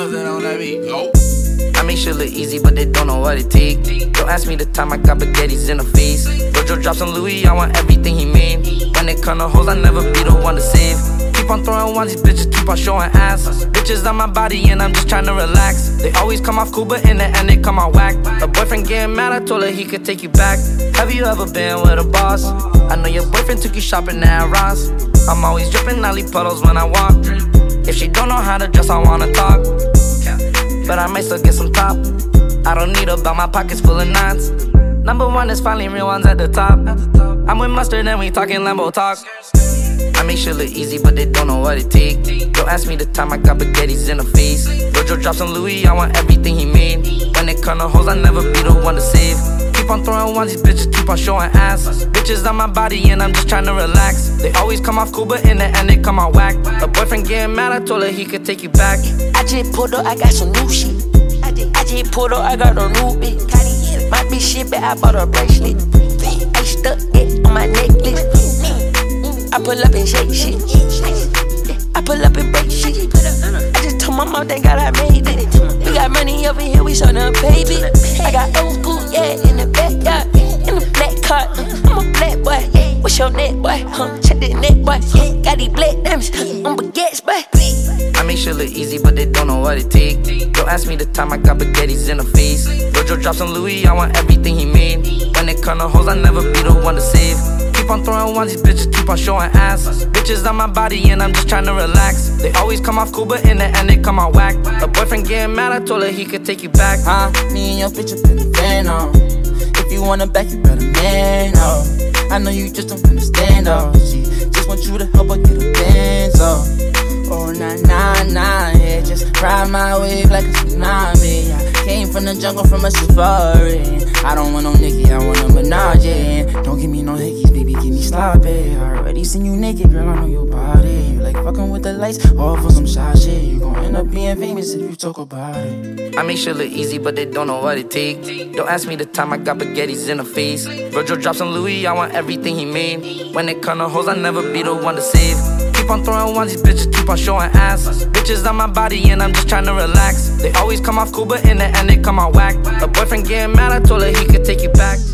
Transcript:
something on that beat. Go. I make shit look easy, but they don't know what it take. Don't ask me the time I got spaghettis in the face. Virgil drops on Louis, I want everything he made. When it come to hoes, I never be the one to save. Keep on throwing ones, these bitches keep on showing ass. Bitches on my body and I'm just trying to relax. They always come off cool, but in the end they come out whack. A boyfriend getting mad, I told her he could take you back. Have you ever been with a boss? I know your boyfriend took you shopping at Ross. I'm always dripping, I leave puddles when I walk. If she don't know how to dress, I wanna talk. But I might still get some top. I don't need a belt, my pockets full of knots. Number one is finally real ones at the top. I'm with Mustard and we talking Lambo talk. I make shit look easy, but they don't know what it take. Don't ask me the time I got spaghettis in the face. Virgil drops on Louis, I want everything he made. When it come to hoes, I never be the one to save. Keep on throwing ones, these bitches keep on showing ass. Bitches on my body and I'm just trying to relax. They always come off cool, but in the end they come out whack. A boyfriend getting mad, I told her he could take you back. I just pulled up, I got some new shit. I just pulled up, I got a new bitch. My bitch shit, but I bought a bracelet. I stuck it on my necklace. I pull up and shake shit. I pull up and break shit. I just told my mom, thank God I made it. We got money over here, we showna pay it. I got old school, yeah, in the backyard. In the black car, I'm a black boy. What's your neck, boy? Check the neck, boy. Got these black diamonds on baguettes, boy. I make shit look easy, but they don't know what it take. Don't ask me the time I got spaghettis in the face. Virgil drops on Louis, I want everything he made. When it come to hoes, I never be the one to save. Keep on throwing ones, these bitches keep on showing ass. Bitches on my body and I'm just trying to relax. They always come off cool, but in the end they come out whack. A boyfriend getting mad, I told her he could take you back. Me and your bitch up in the van, If you wanna back, you better man, I know you just don't understand, She just want you to help her get a Benz, Oh, nah, yeah, just ride my wave like a tsunami. I came from the jungle, from a safari. I don't want no Nicki, I want a Minaj, yeah. Don't give me no hickeys, baby, give me sloppy. I already seen you naked, girl, I know your body. You like fucking with the lights, all for some shy shit. You gon' end up being famous if you talk about it. I make shit look easy, but they don't know what it take. Don't ask me the time I got spaghettis in the face. Virgil drops on Louis, I want everything he made. When it come to hoes, I never be the one to save. Keep on throwing ones, these bitches keep on showing ass. Bitches on my body and I'm just trying to relax. They always come off cool, but in the end they come out whack. A boyfriend getting mad, I told her he could take you back.